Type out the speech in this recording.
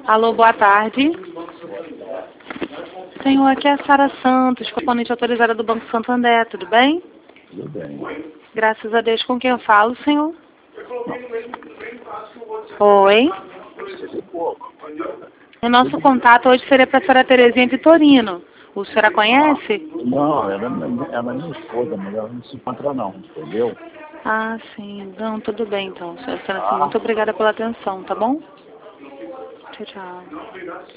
Alô, boa tarde. Senhor, aqui é a Sara Santos, componente autorizada do Banco Santander, tudo bem? Tudo bem. Graças a Deus, com quem eu falo, senhor? Oi. O nosso contato hoje seria para a senhora Terezinha Vitorino. O senhor a conhece? Não, ela é minha esposa, mas ela não se encontra não, entendeu? Ah, sim. Não, tudo bem, então. Senhora, muito obrigada pela atenção, tá bom? Tchau, tchau.